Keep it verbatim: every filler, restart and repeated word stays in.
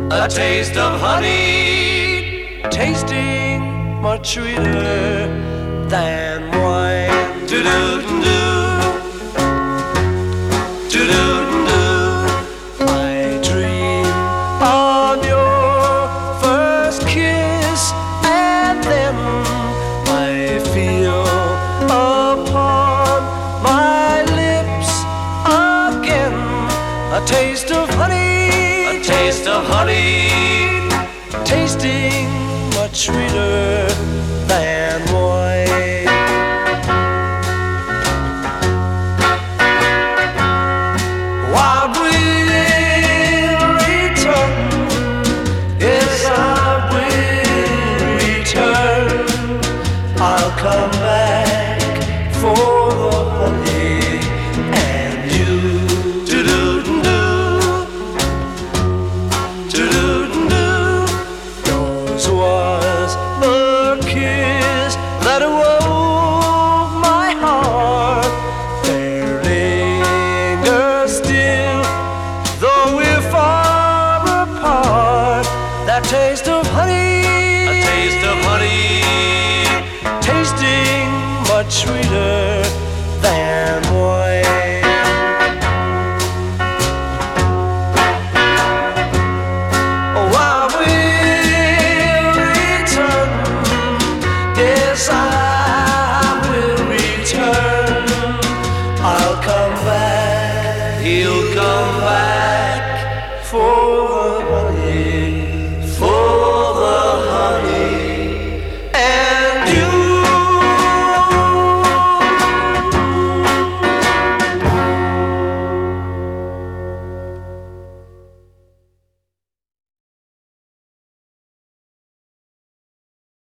a taste of honey, tasting much sweeter than wine. Do-do-do, do-do-do. I dream on your first kiss, and then I feel upon my lips again a taste of honey, a taste of honey, tasting much sweeter than wine. Wild will return, yes I will return. I'll come back for the honey and you. do-do-do, do-do-do. Yours was the kiss that awoke my heart. There lingers still, though we're far apart, that taste of honey, A taste of honey, tasting much sweeter